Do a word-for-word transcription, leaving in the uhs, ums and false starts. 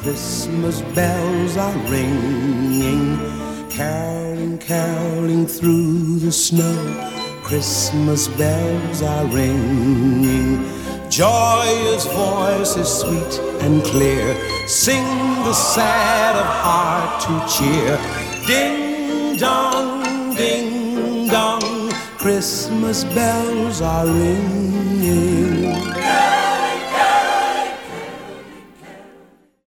Christmas bells are ringing, caroling, caroling through the snow. Christmas bells are ringing, joyous voices sweet and clear sing the sad of heart to cheer. Ding dong, ding dong, Christmas bells are ringing.